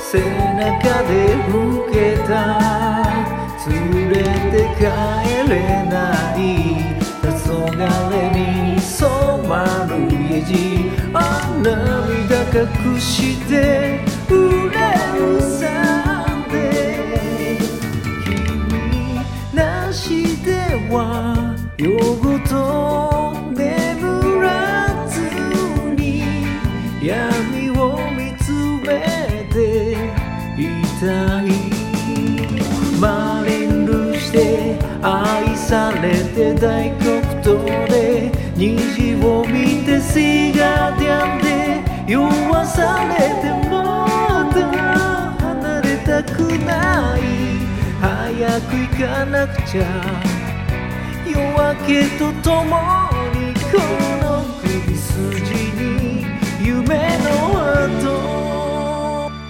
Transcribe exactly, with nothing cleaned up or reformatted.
背中で老けた連れて帰れない黄昏に染まる家路あ涙隠して売れるさで君なしでは夜ごと眠らずに闇を見つめていたいマリンルして愛されて大黒糖で虹を見てシガーディアンで酔わされてもっと離れたくない早く行かなくちゃ夜明けとともにこの首筋